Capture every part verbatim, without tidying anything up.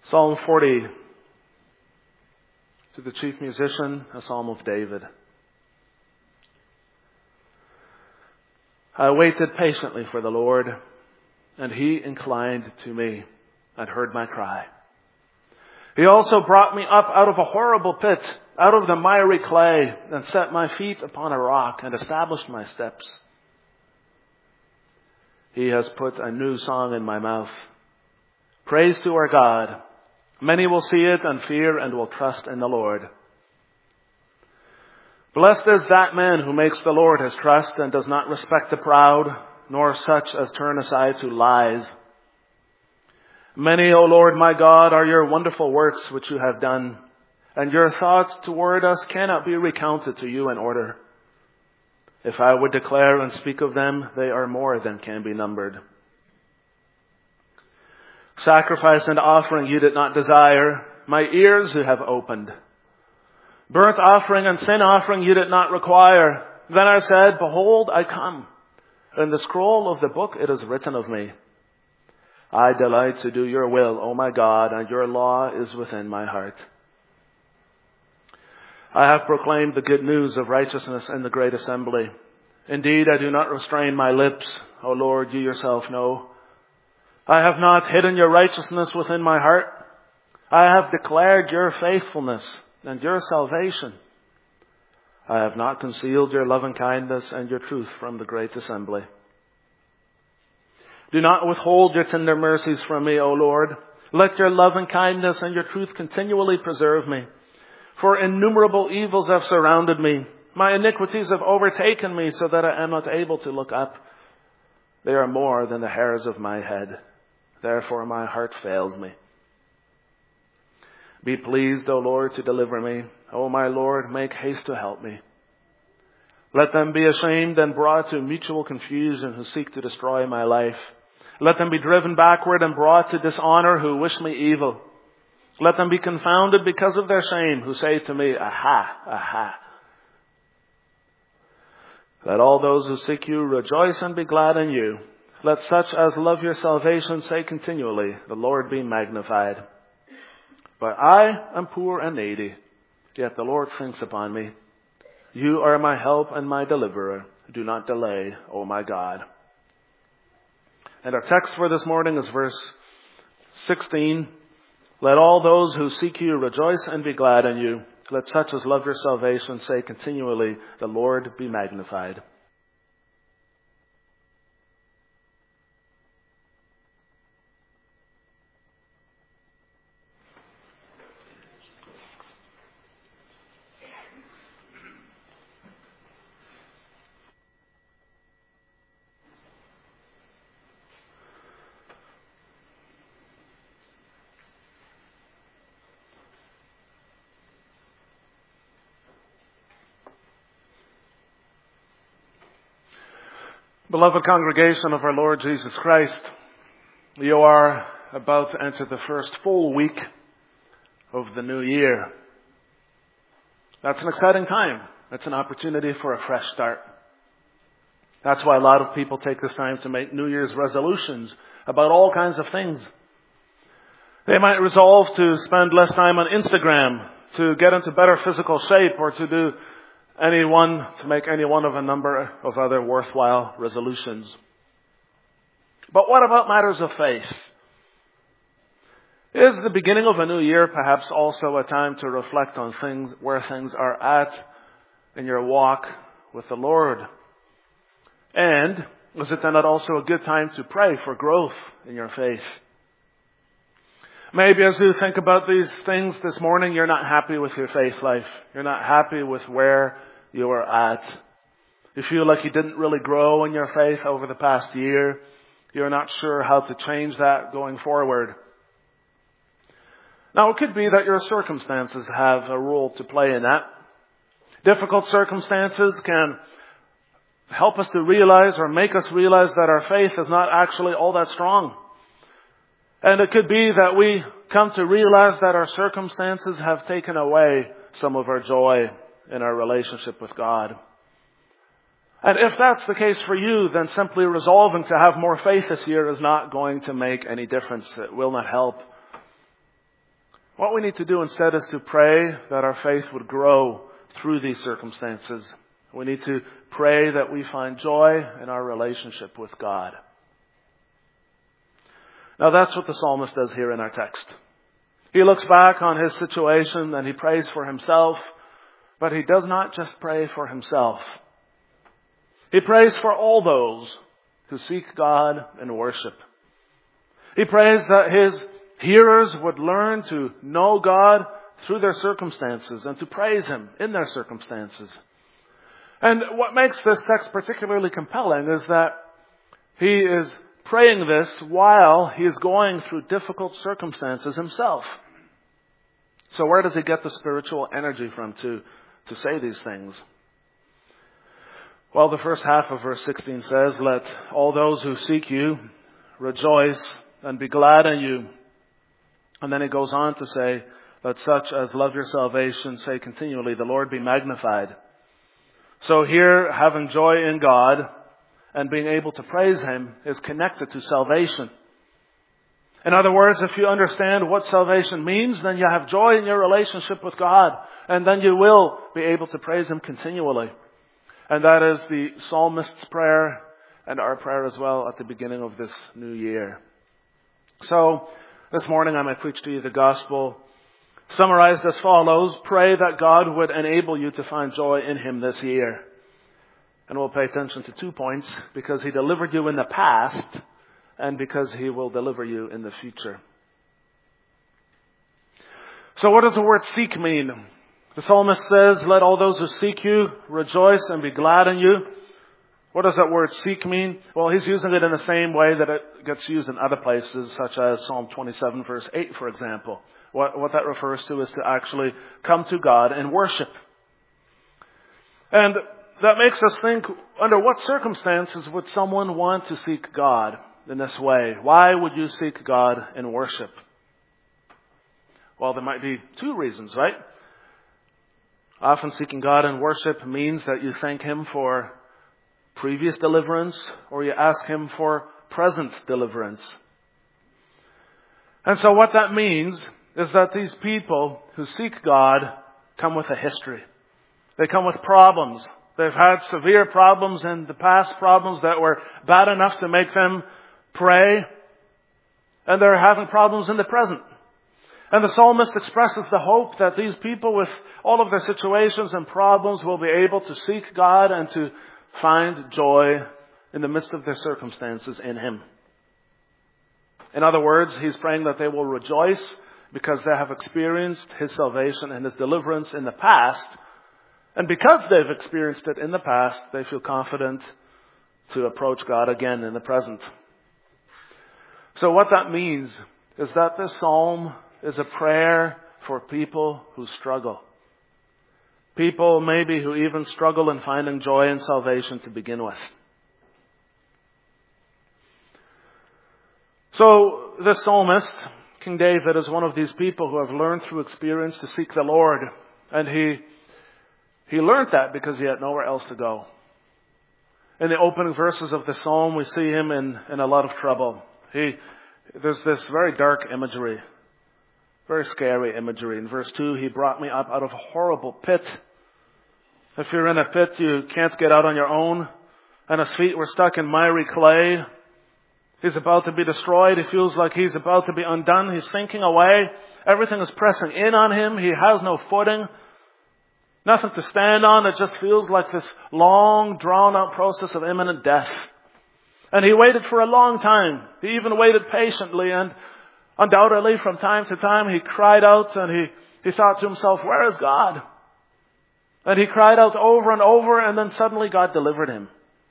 Psalm forty, to the chief musician, a psalm of David. I waited patiently for the Lord, and he inclined to me and heard my cry. He also brought me up out of a horrible pit, out of the miry clay, and set my feet upon a rock and established my steps. He has put a new song in my mouth. Praise to our God. Many will see it and fear and will trust in the Lord. Blessed is that man who makes the Lord his trust and does not respect the proud, nor such as turn aside to lies. Many, O Lord my God, are your wonderful works which you have done, and your thoughts toward us cannot be recounted to you in order. If I would declare and speak of them, they are more than can be numbered. Sacrifice and offering you did not desire, my ears you have opened. Burnt offering and sin offering you did not require. Then I said, behold, I come. In the scroll of the book it is written of me. I delight to do your will, O my God, and your law is within my heart. I have proclaimed the good news of righteousness in the great assembly. Indeed, I do not restrain my lips, O Lord, you yourself know. I have not hidden your righteousness within my heart. I have declared your faithfulness and your salvation. I have not concealed your loving kindness and your truth from the great assembly. Do not withhold your tender mercies from me, O Lord. Let your loving kindness and your truth continually preserve me. For innumerable evils have surrounded me. My iniquities have overtaken me so that I am not able to look up. They are more than the hairs of my head. Therefore my heart fails me. Be pleased, O Lord, to deliver me. O my Lord, make haste to help me. Let them be ashamed and brought to mutual confusion who seek to destroy my life. Let them be driven backward and brought to dishonor who wish me evil. Let them be confounded because of their shame who say to me, aha, aha. Let all those who seek you rejoice and be glad in you. Let such as love your salvation say continually, the Lord be magnified. But I am poor and needy, yet the Lord thinks upon me. You are my help and my deliverer. Do not delay, O my God. And our text for this morning is verse sixteen. Let all those who seek you rejoice and be glad in you. Let such as love your salvation say continually, the Lord be magnified. Beloved congregation of our Lord Jesus Christ, you are about to enter the first full week of the new year. That's an exciting time. It's an opportunity for a fresh start. That's why a lot of people take this time to make New Year's resolutions about all kinds of things. They might resolve to spend less time on Instagram, to get into better physical shape, or to do any one, to make any one of a number of other worthwhile resolutions. But what about matters of faith? Is the beginning of a new year perhaps also a time to reflect on things, where things are at in your walk with the Lord? And is it then not also a good time to pray for growth in your faith? Maybe as you think about these things this morning, you're not happy with your faith life. You're not happy with where you are at. You feel like you didn't really grow in your faith over the past year. You're not sure how to change that going forward. Now, it could be that your circumstances have a role to play in that. Difficult circumstances can help us to realize or make us realize that our faith is not actually all that strong. And it could be that we come to realize that our circumstances have taken away some of our joy in our relationship with God. And if that's the case for you, then simply resolving to have more faith this year is not going to make any difference. It will not help. What we need to do instead is to pray that our faith would grow through these circumstances. We need to pray that we find joy in our relationship with God. Now that's what the psalmist does here in our text. He looks back on his situation and he prays for himself, but he does not just pray for himself. He prays for all those who seek God in worship. He prays that his hearers would learn to know God through their circumstances and to praise Him in their circumstances. And what makes this text particularly compelling is that he is praying this while he is going through difficult circumstances himself. So where does he get the spiritual energy from to, to say these things? Well, the first half of verse sixteen says, "Let all those who seek you rejoice and be glad in you." And then he goes on to say, "Let such as love your salvation say continually, the Lord be magnified." So here, having joy in God and being able to praise Him is connected to salvation. In other words, if you understand what salvation means, then you have joy in your relationship with God, and then you will be able to praise Him continually. And that is the psalmist's prayer and our prayer as well at the beginning of this new year. So, this morning I might preach to you the gospel summarized as follows: pray that God would enable you to find joy in Him this year. And we'll pay attention to two points: because He delivered you in the past, and because He will deliver you in the future. So what does the word seek mean? The psalmist says, "Let all those who seek you rejoice and be glad in you." What does that word seek mean? Well, he's using it in the same way that it gets used in other places, such as Psalm twenty-seven verse eight, for example. What, what that refers to is to actually come to God in worship. And that makes us think, under what circumstances would someone want to seek God in this way? Why would you seek God in worship? Well, there might be two reasons, right? Often seeking God in worship means that you thank Him for previous deliverance, or you ask Him for present deliverance. And so what that means is that these people who seek God come with a history. They come with problems. They've had severe problems in the past, problems that were bad enough to make them pray, and they're having problems in the present. And the psalmist expresses the hope that these people, with all of their situations and problems, will be able to seek God and to find joy in the midst of their circumstances in Him. In other words, he's praying that they will rejoice because they have experienced His salvation and His deliverance in the past. And because they've experienced it in the past, they feel confident to approach God again in the present. So what that means is that this psalm is a prayer for people who struggle. People maybe who even struggle in finding joy and salvation to begin with. So this psalmist, King David, is one of these people who have learned through experience to seek the Lord. And he, he learned that because he had nowhere else to go. In the opening verses of the psalm, we see him in, in a lot of trouble. He, there's this very dark imagery. Very scary imagery. In verse two, "He brought me up out of a horrible pit." If you're in a pit, you can't get out on your own. And his feet were stuck in miry clay. He's about to be destroyed. He feels like he's about to be undone. He's sinking away. Everything is pressing in on him. He has no footing. Nothing to stand on. It just feels like this long, drawn-out process of imminent death. And he waited for a long time. He even waited patiently, and undoubtedly, from time to time, he cried out and he, he thought to himself, "Where is God?" And he cried out over and over, and then suddenly God delivered him.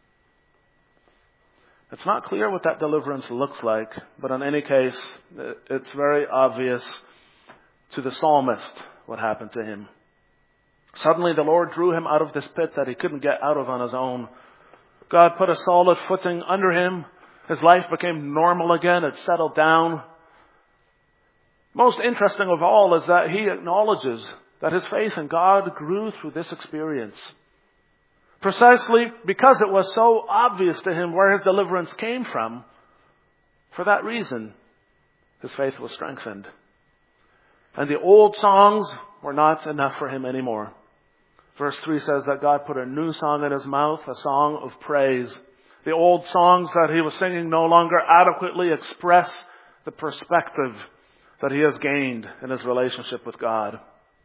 It's not clear what that deliverance looks like, but in any case, it's very obvious to the psalmist what happened to him. Suddenly the Lord drew him out of this pit that he couldn't get out of on his own. God put a solid footing under him. His life became normal again. It settled down. Most interesting of all is that he acknowledges that his faith in God grew through this experience. Precisely because it was so obvious to him where his deliverance came from, for that reason, his faith was strengthened. And the old songs were not enough for him anymore. Verse three says that God put a new song in his mouth, a song of praise. The old songs that he was singing no longer adequately express the perspective that he has gained in his relationship with God.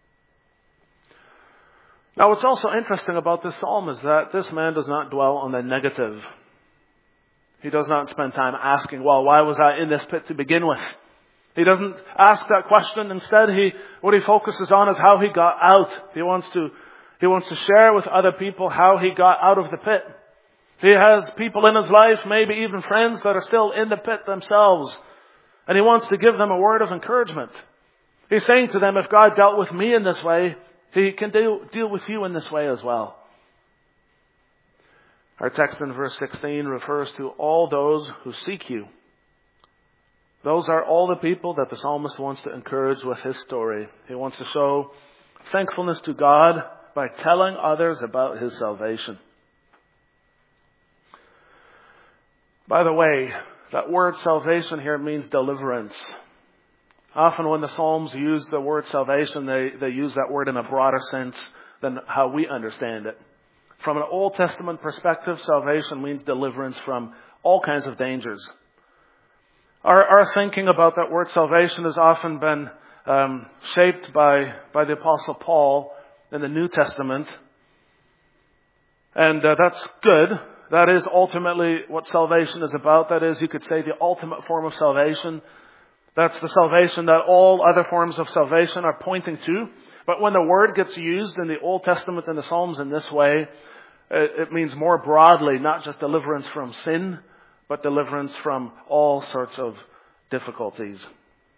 Now, what's also interesting about this psalm is that this man does not dwell on the negative. He does not spend time asking, well, why was I in this pit to begin with? He doesn't ask that question. Instead, he, what he focuses on is how he got out. He wants to, he wants to share with other people how he got out of the pit. He has people in his life, maybe even friends, that are still in the pit themselves. And he wants to give them a word of encouragement. He's saying to them, if God dealt with me in this way, He can deal, deal with you in this way as well. Our text in verse sixteen refers to all those who seek you. Those are all the people that the psalmist wants to encourage with his story. He wants to show thankfulness to God by telling others about his salvation. By the way, that word salvation here means deliverance. Often when the Psalms use the word salvation, they, they use that word in a broader sense than how we understand it. From an Old Testament perspective, salvation means deliverance from all kinds of dangers. Our, our thinking about that word salvation has often been um, shaped by, by the Apostle Paul in the New Testament. And uh, that's good. That is ultimately what salvation is about. That is, you could say, the ultimate form of salvation. That's the salvation that all other forms of salvation are pointing to. But when the word gets used in the Old Testament and the Psalms in this way, it means more broadly, not just deliverance from sin, but deliverance from all sorts of difficulties.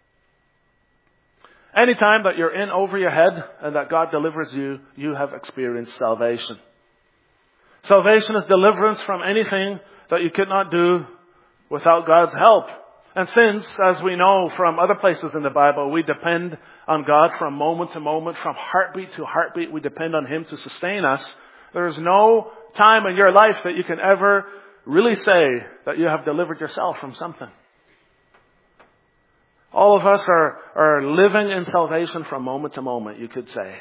Anytime that you're in over your head and that God delivers you, you have experienced salvation. Salvation is deliverance from anything that you could not do without God's help. And since, as we know from other places in the Bible, we depend on God from moment to moment, from heartbeat to heartbeat, we depend on Him to sustain us. There is no time in your life that you can ever really say that you have delivered yourself from something. All of us are, are living in salvation from moment to moment, you could say.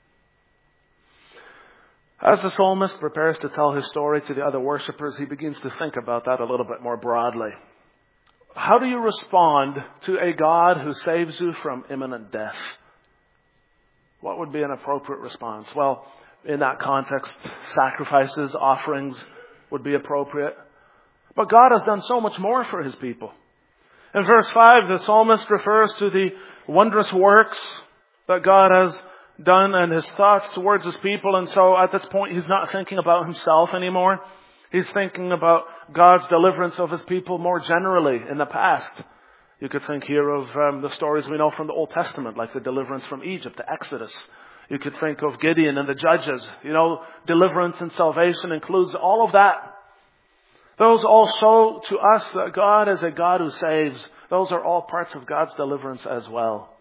As the psalmist prepares to tell his story to the other worshippers, he begins to think about that a little bit more broadly. How do you respond to a God who saves you from imminent death? What would be an appropriate response? Well, in that context, sacrifices, offerings would be appropriate. But God has done so much more for His people. In verse five, the psalmist refers to the wondrous works that God has done and His thoughts towards His people. And so at this point, he's not thinking about himself anymore. He's thinking about God's deliverance of His people more generally in the past. You could think here of um, the stories we know from the Old Testament, like the deliverance from Egypt, the Exodus. You could think of Gideon and the Judges. You know, deliverance and salvation includes all of that. Those all show to us that God is a God who saves. Those are all parts of God's deliverance as well.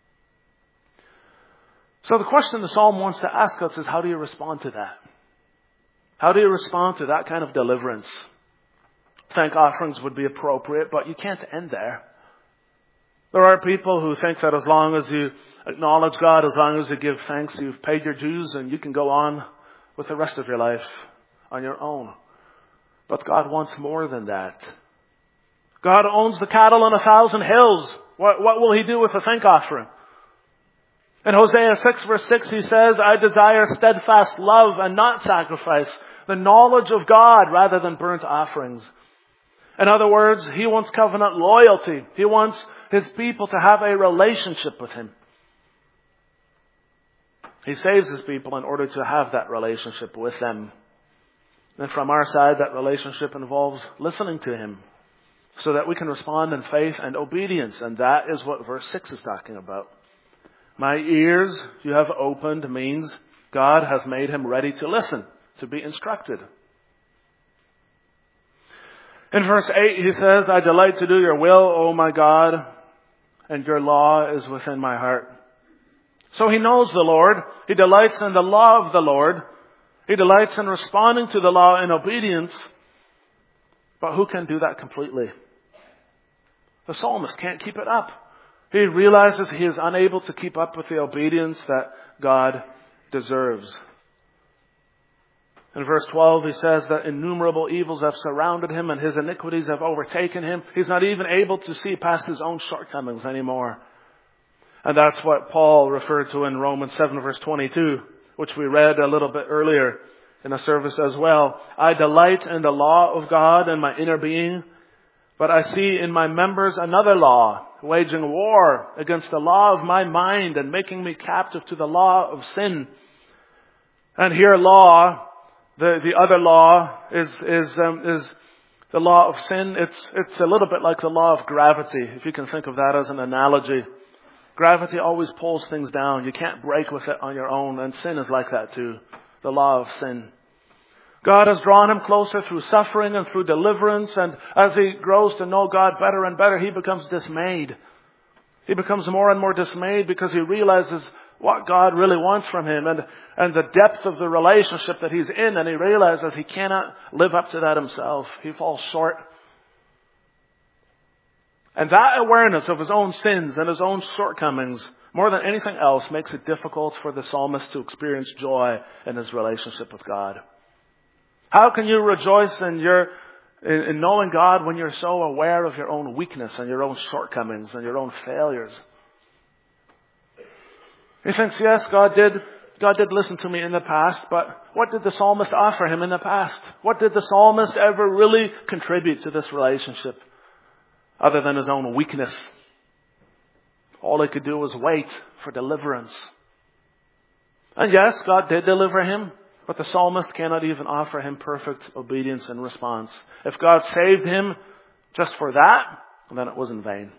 So the question the Psalm wants to ask us is, how do you respond to that? How do you respond to that kind of deliverance? Thank offerings would be appropriate, but you can't end there. There are people who think that as long as you acknowledge God, as long as you give thanks, you've paid your dues and you can go on with the rest of your life on your own. But God wants more than that. God owns the cattle on a thousand hills. What, what will He do with a thank offering? In Hosea six verse six, He says, I desire steadfast love and not sacrifice, the knowledge of God rather than burnt offerings. In other words, He wants covenant loyalty. He wants His people to have a relationship with Him. He saves His people in order to have that relationship with them. And from our side, that relationship involves listening to Him so that we can respond in faith and obedience. And that is what verse six is talking about. My ears you have opened means God has made him ready to listen, to be instructed. In verse eight, he says, I delight to do your will, O my God, and your law is within my heart. So he knows the Lord. He delights in the law of the Lord. He delights in responding to the law in obedience. But who can do that completely? The psalmist can't keep it up. He realizes he is unable to keep up with the obedience that God deserves. In verse twelve, he says that innumerable evils have surrounded him and his iniquities have overtaken him. He's not even able to see past his own shortcomings anymore. And that's what Paul referred to in Romans seven verse twenty-two, which we read a little bit earlier in a service as well. I delight in the law of God in my inner being, but I see in my members another law, waging war against the law of my mind and making me captive to the law of sin. And here law, the, the other law is, is, um, is the law of sin. It's, it's a little bit like the law of gravity, if you can think of that as an analogy. Gravity always pulls things down. You can't break with it on your own, and sin is like that too. The law of sin. God has drawn him closer through suffering and through deliverance, and as he grows to know God better and better, he becomes dismayed. He becomes more and more dismayed because he realizes what God really wants from him and, and the depth of the relationship that he's in, and he realizes he cannot live up to that himself. He falls short. And that awareness of his own sins and his own shortcomings, more than anything else, makes it difficult for the psalmist to experience joy in his relationship with God. How can you rejoice in your in, in knowing God when you're so aware of your own weakness and your own shortcomings and your own failures? He thinks, yes, God did God did listen to me in the past, but what did the psalmist offer him in the past? What did the psalmist ever really contribute to this relationship other than his own weakness? All he could do was wait for deliverance. And yes, God did deliver him, but the psalmist cannot even offer him perfect obedience and response. If God saved him just for that, then it was in vain.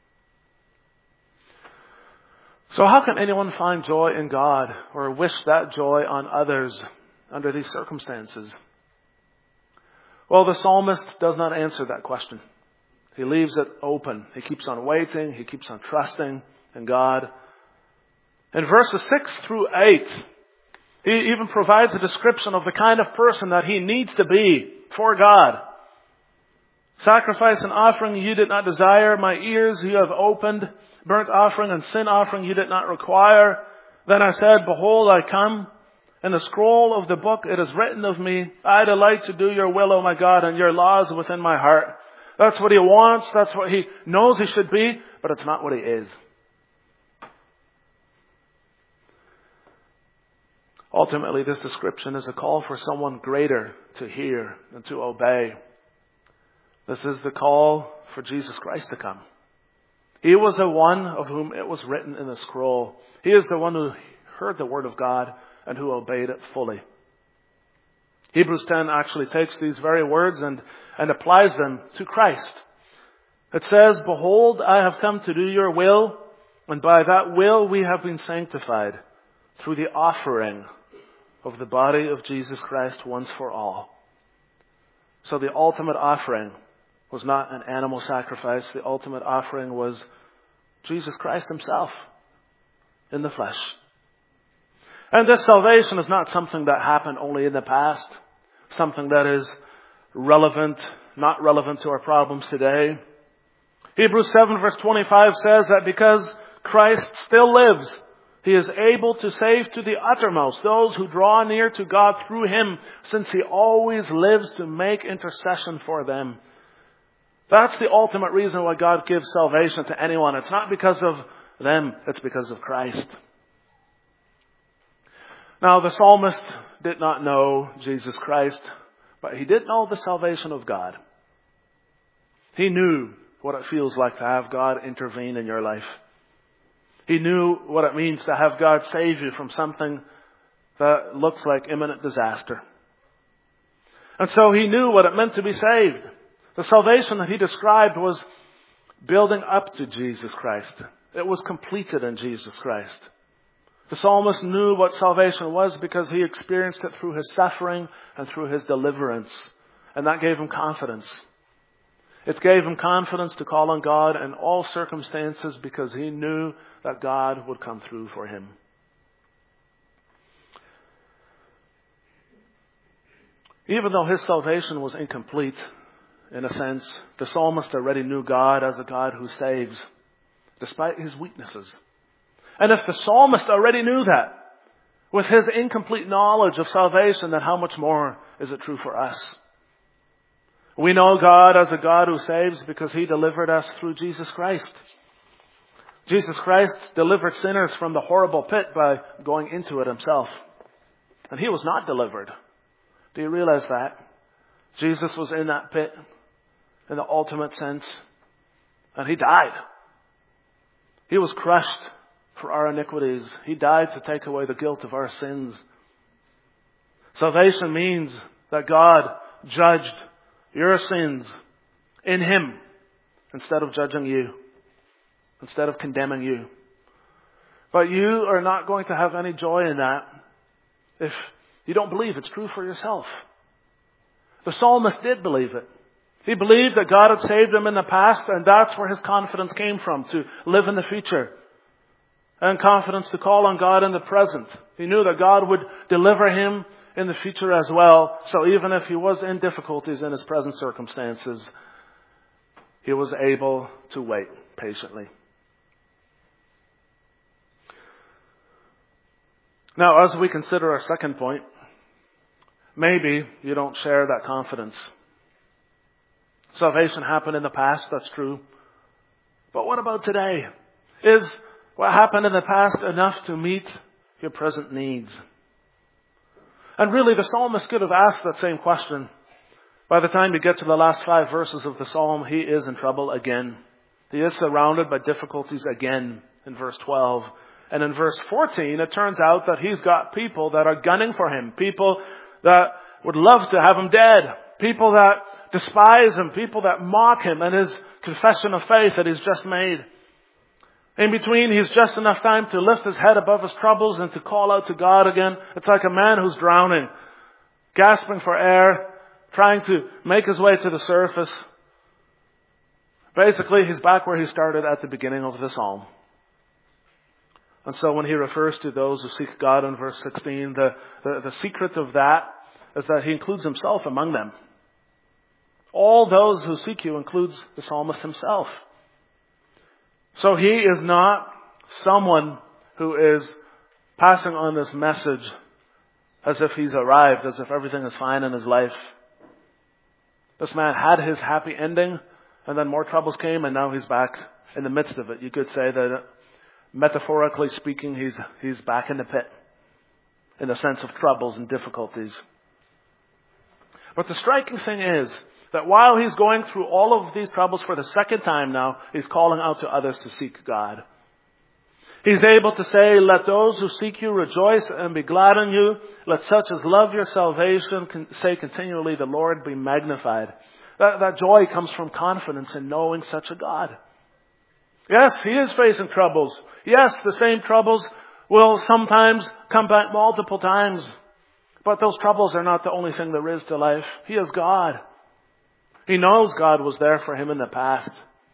So how can anyone find joy in God or wish that joy on others under these circumstances? Well, the psalmist does not answer that question. He leaves it open. He keeps on waiting. He keeps on trusting in God. In verses six through eight, he even provides a description of the kind of person that he needs to be for God. Sacrifice and offering you did not desire. My ears you have opened. Burnt offering and sin offering you did not require. Then I said, behold, I come. In the scroll of the book it is written of me, I delight to do your will, O my God, and your laws within my heart. That's what he wants. That's what he knows he should be, but it's not what he is. Ultimately, this description is a call for someone greater to hear and to obey. This is the call for Jesus Christ to come. He was the one of whom it was written in the scroll. He is the one who heard the word of God and who obeyed it fully. Hebrews ten actually takes these very words and, and applies them to Christ. It says, behold, I have come to do your will, and by that will we have been sanctified through the offering of the body of Jesus Christ once for all. So the ultimate offering was not an animal sacrifice. The ultimate offering was Jesus Christ himself in the flesh. And this salvation is not something that happened only in the past, something that is relevant, not relevant to our problems today. Hebrews seven verse twenty-five says that because Christ still lives, he is able to save to the uttermost those who draw near to God through him, since he always lives to make intercession for them. That's the ultimate reason why God gives salvation to anyone. It's not because of them, it's because of Christ. Now, the psalmist did not know Jesus Christ, but he did know the salvation of God. He knew what it feels like to have God intervene in your life. He knew what it means to have God save you from something that looks like imminent disaster. And so he knew what it meant to be saved. The salvation that he described was building up to Jesus Christ. It was completed in Jesus Christ. The psalmist knew what salvation was because he experienced it through his suffering and through his deliverance. And that gave him confidence. It gave him confidence to call on God in all circumstances because he knew that God would come through for him. Even though his salvation was incomplete, in a sense, the psalmist already knew God as a God who saves. despite his weaknesses. And if the psalmist already knew that, with his incomplete knowledge of salvation, then how much more is it true for us? We know God as a God who saves because he delivered us through Jesus Christ. Jesus Christ delivered sinners from the horrible pit by going into it himself. And he was not delivered. Do you realize that? Jesus was in that pit in the ultimate sense. And he died. He was crushed for our iniquities. He died to take away the guilt of our sins. Salvation means that God judged your sins in him instead of judging you, instead of condemning you. But you are not going to have any joy in that if you don't believe it's true for yourself. The psalmist did believe it. He believed that God had saved him in the past, and that's where his confidence came from, to live in the future. And confidence to call on God in the present. He knew that God would deliver him in the future as well. So even if he was in difficulties in his present circumstances, he was able to wait patiently. Now, as we consider our second point, maybe you don't share that confidence. Salvation happened in the past, that's true. But what about today? Is what happened in the past enough to meet your present needs? And really, the psalmist could have asked that same question. By the time you get to the last five verses of the psalm, he is in trouble again. He is surrounded by difficulties again in verse twelve. And in verse fourteen, it turns out that he's got people that are gunning for him. People that would love to have him dead. People that despise him. People that mock him and his confession of faith that he's just made. In between, he's just enough time to lift his head above his troubles and to call out to God again. It's like a man who's drowning, gasping for air, trying to make his way to the surface. Basically, he's back where he started at the beginning of the psalm. And so when he refers to those who seek God in verse sixteen, the, the, the secret of that is that he includes himself among them. All those who seek you includes the psalmist himself. So he is not someone who is passing on this message as if he's arrived, as if everything is fine in his life. This man had his happy ending, and then more troubles came, and now he's back in the midst of it. You could say that, metaphorically speaking, he's he's back in the pit, in the sense of troubles and difficulties. But the striking thing is that while he's going through all of these troubles for the second time now, he's calling out to others to seek God. He's able to say, let those who seek you rejoice and be glad in you. Let such as love your salvation say continually, the Lord be magnified. That, that joy comes from confidence in knowing such a God. Yes, he is facing troubles. Yes, the same troubles will sometimes come back multiple times. But those troubles are not the only thing there is to life. He is God. He knows God was there for him in the past.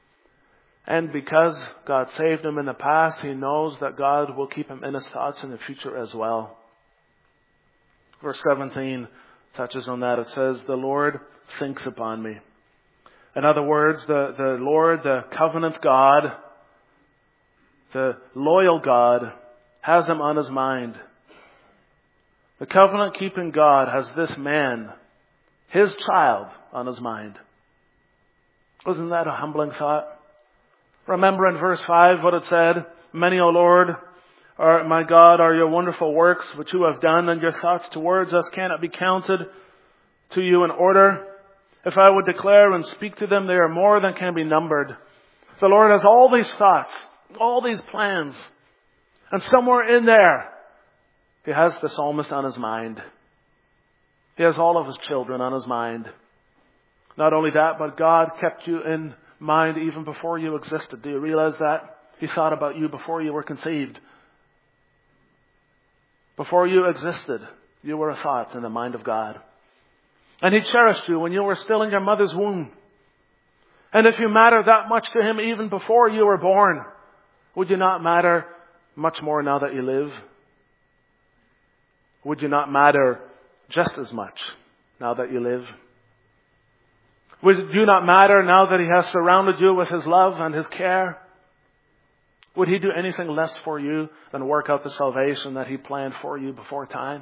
And because God saved him in the past, he knows that God will keep him in his thoughts in the future as well. Verse seventeen touches on that. It says, the Lord thinks upon me. In other words, the, the Lord, the covenant God, the loyal God, has him on his mind. The covenant-keeping God has this man, his child, on his mind. Wasn't that a humbling thought? Remember in verse five what it said? Many, O Lord, are, my God, are your wonderful works which you have done, and your thoughts towards us cannot be counted to you in order. If I would declare and speak to them, they are more than can be numbered. The Lord has all these thoughts, all these plans, and somewhere in there, he has the psalmist on his mind. He has all of his children on his mind. Not only that, but God kept you in mind even before you existed. Do you realize that? He thought about you before you were conceived. Before you existed, you were a thought in the mind of God. And he cherished you when you were still in your mother's womb. And if you matter that much to him even before you were born, would you not matter much more now that you live? Would you not matter just as much now that you live? Would you not matter now that he has surrounded you with his love and his care? Would He do anything less for you than work out the salvation that He planned for you before time?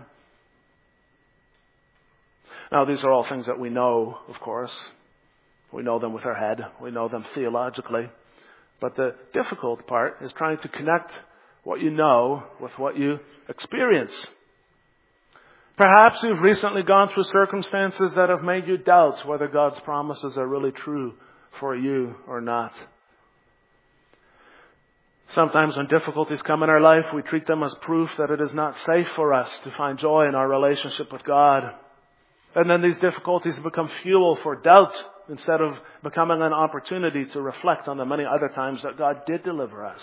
Now, these are all things that we know, of course. We know them with our head. We know them theologically. But the difficult part is trying to connect what you know with what you experience. Perhaps you've recently gone through circumstances that have made you doubt whether God's promises are really true for you or not. Sometimes when difficulties come in our life, we treat them as proof that it is not safe for us to find joy in our relationship with God. And then these difficulties become fuel for doubt instead of becoming an opportunity to reflect on the many other times that God did deliver us.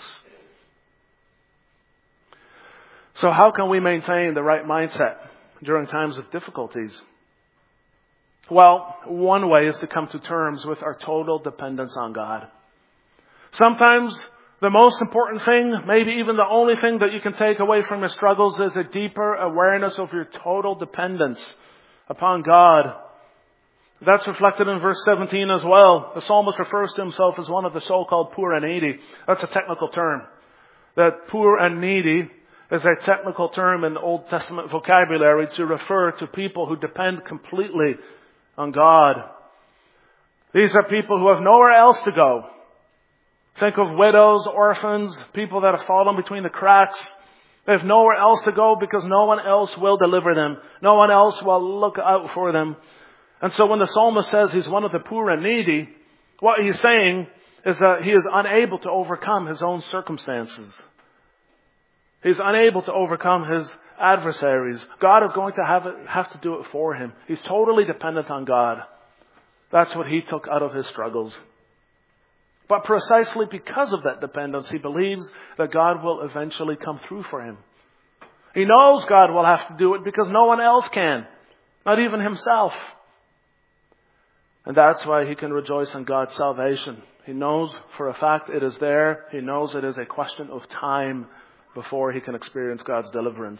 So how can we maintain the right mindset during times of difficulties? Well, one way is to come to terms with our total dependence on God. Sometimes the most important thing, maybe even the only thing that you can take away from your struggles, is a deeper awareness of your total dependence upon God. That's reflected in verse seventeen as well. The psalmist refers to himself as one of the so-called poor and needy. That's a technical term. That poor and needy is a technical term in the Old Testament vocabulary to refer to people who depend completely on God. These are people who have nowhere else to go. Think of widows, orphans, people that have fallen between the cracks. They have nowhere else to go because no one else will deliver them. No one else will look out for them. And so when the psalmist says he's one of the poor and needy, what he's saying is that he is unable to overcome his own circumstances. He's unable to overcome his adversaries. God is going to have, it, have to do it for him. He's totally dependent on God. That's what he took out of his struggles. But precisely because of that dependence, he believes that God will eventually come through for him. He knows God will have to do it because no one else can, not even himself. And that's why he can rejoice in God's salvation. He knows for a fact it is there. He knows it is a question of time before he can experience God's deliverance.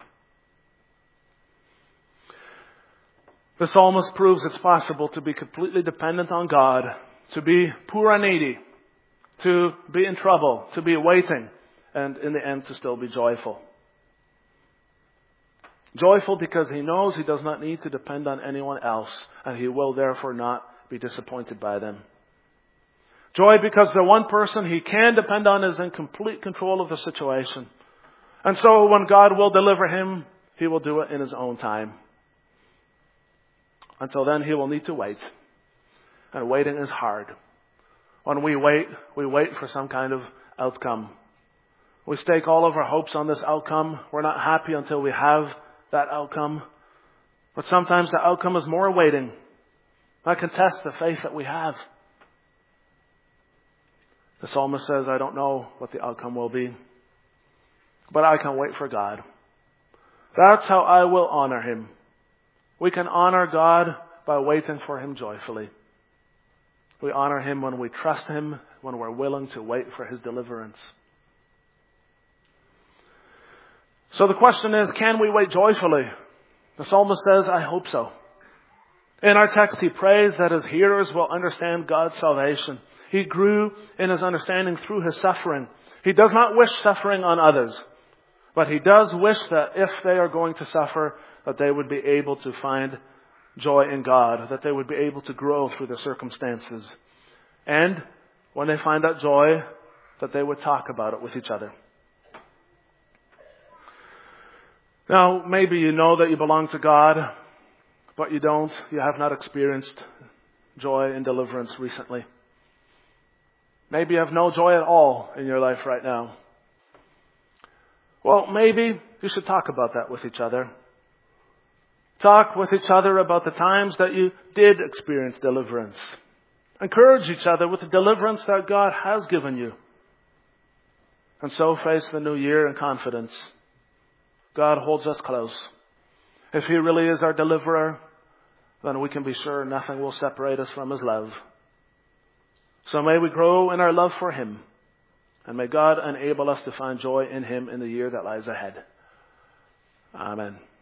The psalmist proves it's possible to be completely dependent on God, to be poor and needy, to be in trouble, to be waiting, and in the end to still be joyful. Joyful because he knows he does not need to depend on anyone else, and he will therefore not be disappointed by them. Joy because the one person he can depend on is in complete control of the situation. And so when God will deliver him, he will do it in his own time. Until then, he will need to wait. And waiting is hard. When we wait, we wait for some kind of outcome. We stake all of our hopes on this outcome. We're not happy until we have that outcome. But sometimes the outcome is more waiting. I can test the faith that we have. The psalmist says, I don't know what the outcome will be, but I can wait for God. That's how I will honor him. We can honor God by waiting for him joyfully. We honor him when we trust him, when we're willing to wait for his deliverance. So the question is, can we wait joyfully? The psalmist says, I hope so. In our text, he prays that his hearers will understand God's salvation. He grew in his understanding through his suffering. He does not wish suffering on others, but he does wish that if they are going to suffer, that they would be able to find joy in God, that they would be able to grow through the circumstances. And when they find that joy, that they would talk about it with each other. Now, maybe you know that you belong to God, but you don't. You have not experienced joy and deliverance recently. Maybe you have no joy at all in your life right now. Well, maybe you should talk about that with each other. Talk with each other about the times that you did experience deliverance. Encourage each other with the deliverance that God has given you. And so face the new year in confidence. God holds us close. If he really is our deliverer, then we can be sure nothing will separate us from his love. So may we grow in our love for him. And may God enable us to find joy in him in the year that lies ahead. Amen.